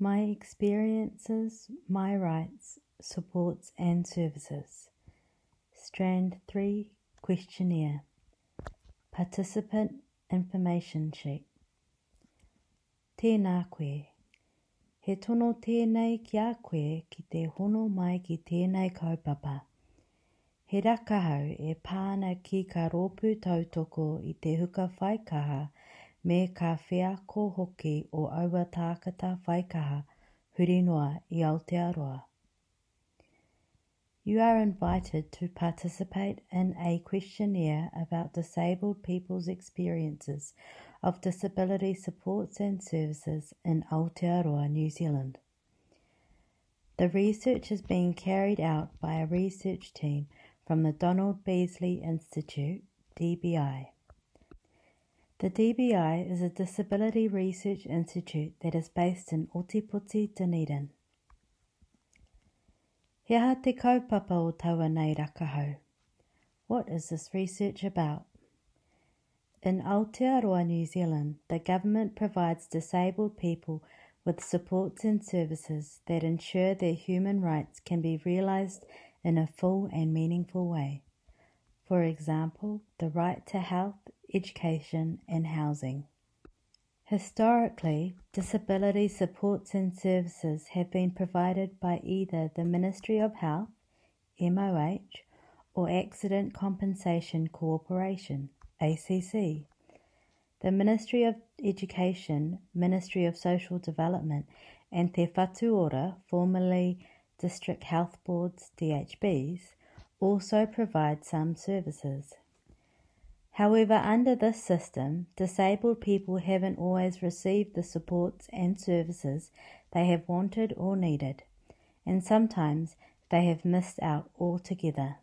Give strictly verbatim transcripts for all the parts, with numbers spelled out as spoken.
My experiences, my rights, supports and services. Strand three, questionnaire. Participant information sheet. Tēnā koe. He tono tēnei ki a koe ki te hono mai ki tēnei kaupapa. He rakahau e pāna ki ka rōpū tautoko i te huka whaikaha me ka whiako hoki o aua tākata whaikaha huri noa i Aotearoa. You are invited to participate in a questionnaire about disabled people's experiences of disability supports and services in Aotearoa, New Zealand. The research is being carried out by a research team from the Donald Beasley Institute, D B I. The D B I is a disability research institute that is based in Ōtepoti, Dunedin. He aha te kaupapa o taua nei rakahau. What is this research about? In Aotearoa, New Zealand, the government provides disabled people with supports and services that ensure their human rights can be realised in a full and meaningful way. For example, the right to health, education and housing. Historically, disability supports and services have been provided by either the Ministry of Health, M O H, or Accident Compensation Corporation, A C C. The Ministry of Education, Ministry of Social Development, and Te Whatu Ora, formerly District Health Boards, D H Bs, also provide some services. However, under this system, disabled people haven't always received the supports and services they have wanted or needed, and sometimes they have missed out altogether.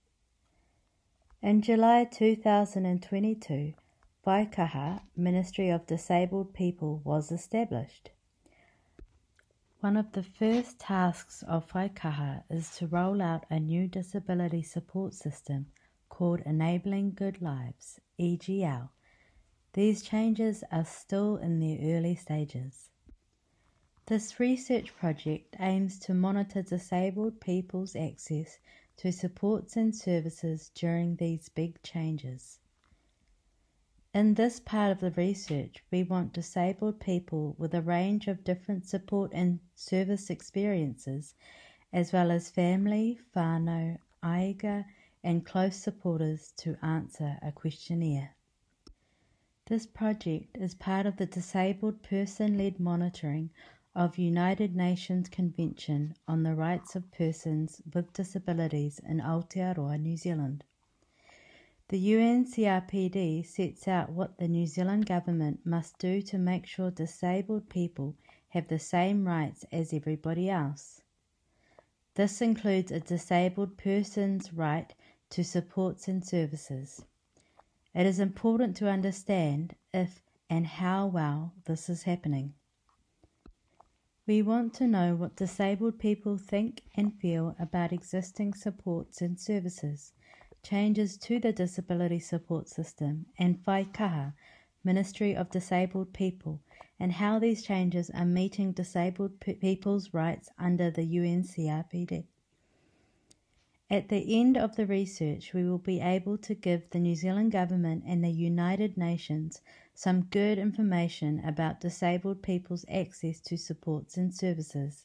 In July two thousand twenty-two, Waikaha Ministry of Disabled People was established. One of the first tasks of Waikaha is to roll out a new disability support system called Enabling Good Lives, E G L. These changes are still in their early stages. This research project aims to monitor disabled people's access to supports and services during these big changes. In this part of the research, we want disabled people with a range of different support and service experiences, as well as family, whānau, aiga, and close supporters to answer a questionnaire. This project is part of the Disabled Person-Led Monitoring of United Nations Convention on the Rights of Persons with Disabilities in Aotearoa, New Zealand. The U N C R P D sets out what the New Zealand government must do to make sure disabled people have the same rights as everybody else. This includes a disabled person's right to supports and services. It is important to understand if and how well this is happening. We want to know what disabled people think and feel about existing supports and services, changes to the disability support system, and Waikaha, Ministry of Disabled People, and how these changes are meeting disabled pe- people's rights under the U N C R P D. At the end of the research, we will be able to give the New Zealand Government and the United Nations some good information about disabled people's access to supports and services.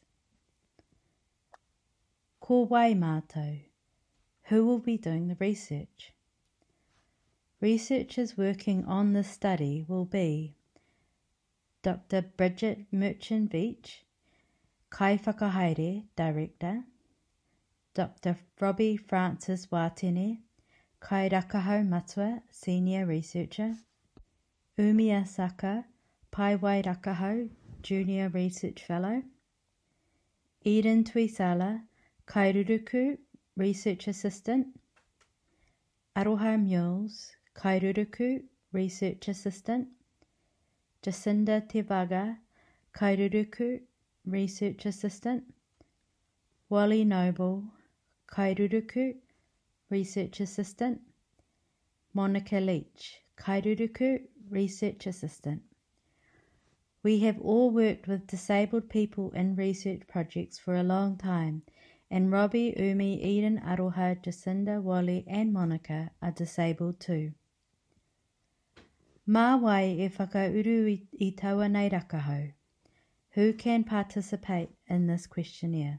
Ko wai mātou. Who will be doing the research? Researchers working on this study will be Doctor Bridget Merchant-Veitch, Kai Whakahaere Director, Doctor Robbie Francis Watene, Kai Rakahau Matua, Senior Researcher, Umia Saka, Pai Wai Rakahau, Junior Research Fellow, Eden Tuisala, Kairuruku, Research Assistant, Aroha Mules, Kairuruku, Research Assistant, Jacinda Tevaga, Kairuruku, Research Assistant, Wally Noble, Kairuruku, Research Assistant, Monica Leach, Kairuruku, Research Assistant, We have all worked with disabled people in research projects for a long time, and Robbie, Umi, Eden, Aroha, Jacinda, Wally and Monica are disabled too. Mā wai e whakauru i, i taua nei rakahau. Who can participate in this questionnaire?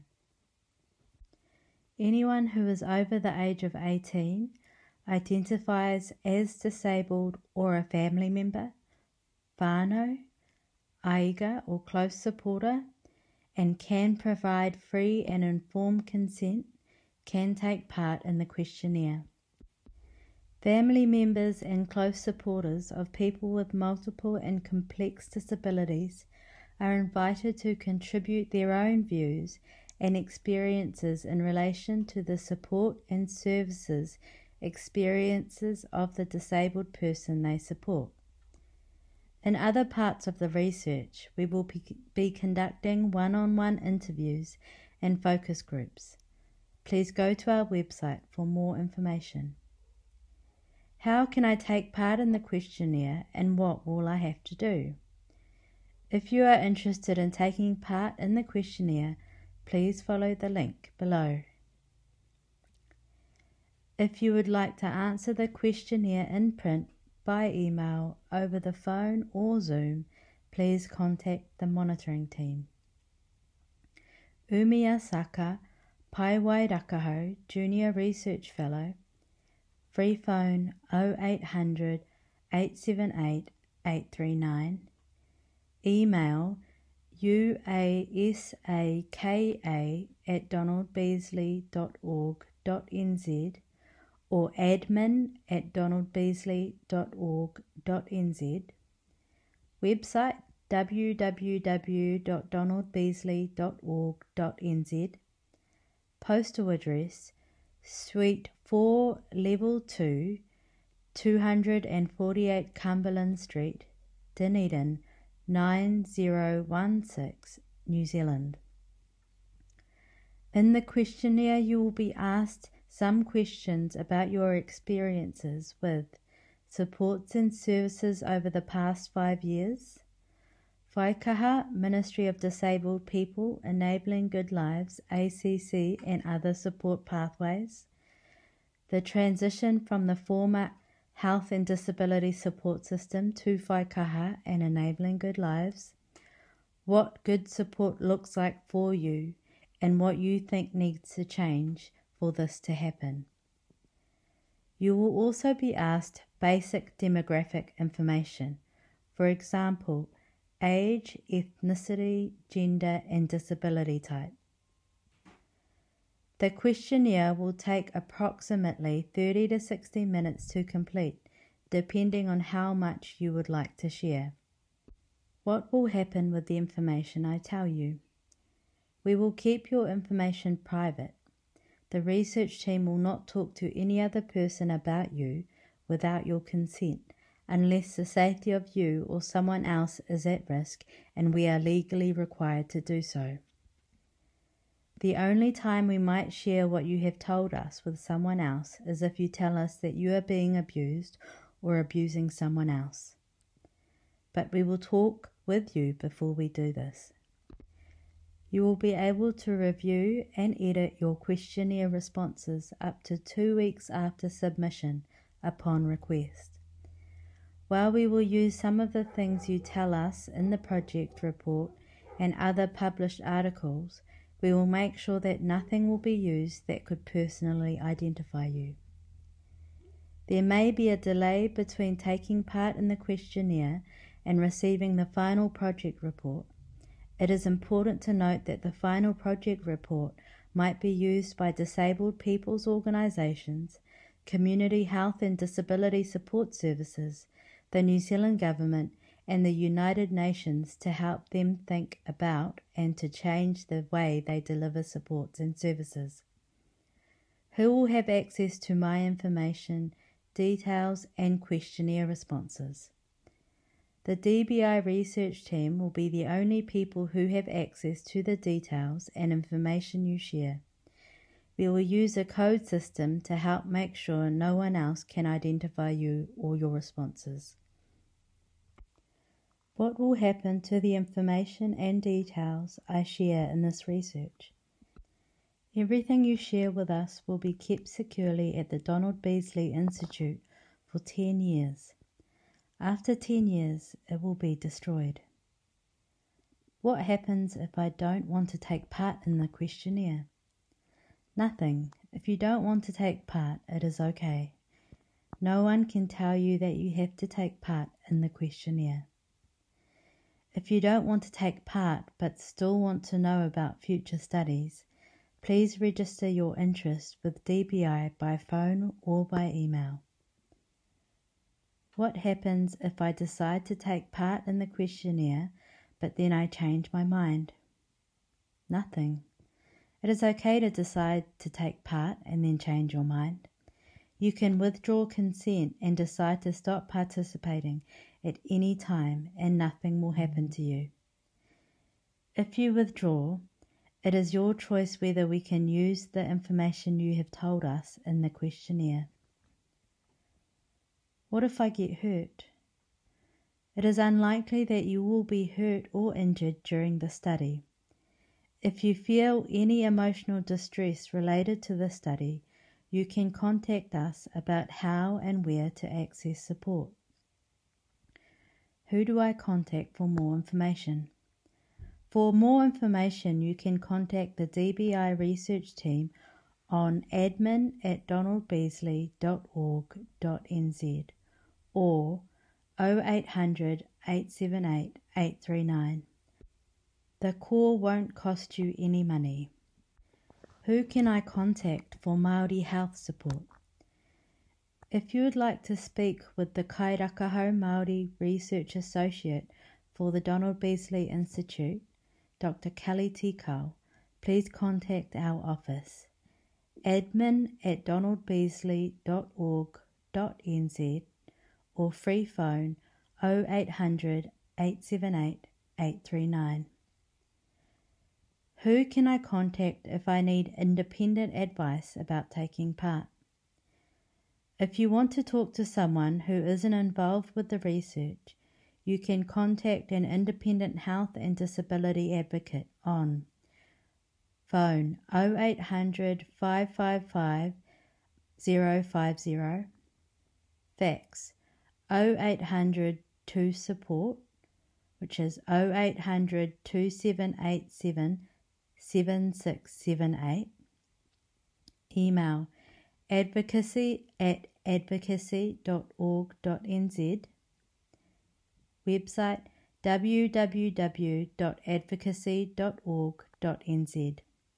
Anyone who is over the age of eighteen, identifies as disabled or a family member, whānau, aiga or close supporter, and can provide free and informed consent can take part in the questionnaire. Family members and close supporters of people with multiple and complex disabilities are invited to contribute their own views and experiences in relation to the support and services experiences of the disabled person they support. In other parts of the research, we will be conducting one-on-one interviews and focus groups. Please go to our website for more information. How can I take part in the questionnaire and what will I have to do? If you are interested in taking part in the questionnaire, please follow the link below. If you would like to answer the questionnaire in print, by email, over the phone or Zoom, please contact the monitoring team. Umia Saka, Paiwai Rakahau, Junior Research Fellow, free phone oh eight hundred, eight seven eight, eight three nine, email uasaka at donaldbeasley dot org dot n z or admin at donaldbeasley dot org dot n z, website w w w dot donaldbeasley dot org dot n z, postal address Suite four, Level two, two forty-eight Cumberland Street, Dunedin, nine zero one six, New Zealand. In the questionnaire you will be asked some questions about your experiences with supports and services over the past five years, Whaikaha, Ministry of Disabled People, Enabling Good Lives, A C C and other support pathways, the transition from the former Health and Disability Support System to Whaikaha and Enabling Good Lives, what good support looks like for you and what you think needs to change for this to happen. You will also be asked basic demographic information, for example, age, ethnicity, gender, and disability type. The questionnaire will take approximately thirty to sixty minutes to complete, depending on how much you would like to share. What will happen with the information I tell you? We will keep your information private. The research team will not talk to any other person about you without your consent, unless the safety of you or someone else is at risk and we are legally required to do so. The only time we might share what you have told us with someone else is if you tell us that you are being abused or abusing someone else. But we will talk with you before we do this. You will be able to review and edit your questionnaire responses up to two weeks after submission upon request. While we will use some of the things you tell us in the project report and other published articles, we will make sure that nothing will be used that could personally identify you. There may be a delay between taking part in the questionnaire and receiving the final project report. It is important to note that the final project report might be used by disabled people's organisations, community health and disability support services, the New Zealand Government and the United Nations to help them think about and to change the way they deliver supports and services. Who will have access to my information, details and questionnaire responses? The D B I research team will be the only people who have access to the details and information you share. We will use a code system to help make sure no one else can identify you or your responses. What will happen to the information and details I share in this research? Everything you share with us will be kept securely at the Donald Beasley Institute for ten years. After ten years, it will be destroyed. What happens if I don't want to take part in the questionnaire? Nothing. If you don't want to take part, it is okay. No one can tell you that you have to take part in the questionnaire. If you don't want to take part but still want to know about future studies, please register your interest with D B I by phone or by email. What happens if I decide to take part in the questionnaire but then I change my mind? Nothing. It is okay to decide to take part and then change your mind. You can withdraw consent and decide to stop participating at any time and nothing will happen to you. If you withdraw, it is your choice whether we can use the information you have told us in the questionnaire. What if I get hurt? It is unlikely that you will be hurt or injured during the study. If you feel any emotional distress related to the study, you can contact us about how and where to access support. Who do I contact for more information? For more information, you can contact the D B I research team on admin at donald beasley dot org dot n z or oh eight hundred, eight seven eight, eight three nine. The call won't cost you any money. Who can I contact for Māori health support? If you would like to speak with the Kairakaho Māori Research Associate for the Donald Beasley Institute, Doctor Kelly Tikau, please contact our office, admin at donald beasley dot org dot n z or free phone oh eight hundred, eight seven eight, eight three nine. Who can I contact if I need independent advice about taking part? If you want to talk to someone who isn't involved with the research, you can contact an independent health and disability advocate on phone oh eight hundred, five five five, oh five oh, fax oh eight hundred, two support, which is oh eight hundred, two seven eight seven, seven six seven eight, email advocacy at advocacy dot org dot n z, website w w w dot advocacy dot org dot n z.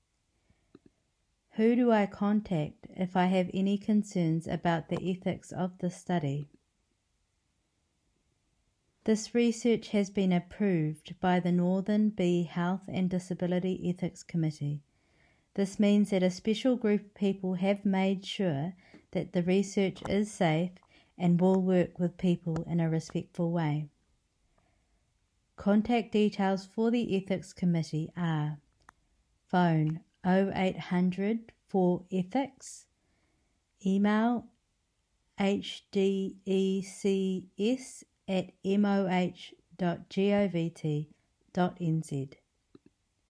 Who do I contact if I have any concerns about the ethics of the study? This research has been approved by the Northern Bee Health and Disability Ethics Committee. This means that a special group of people have made sure that the research is safe and will work with people in a respectful way. Contact details for the Ethics Committee are phone oh eight hundred, four ethics, email h d e c s at moh dot govt dot n z.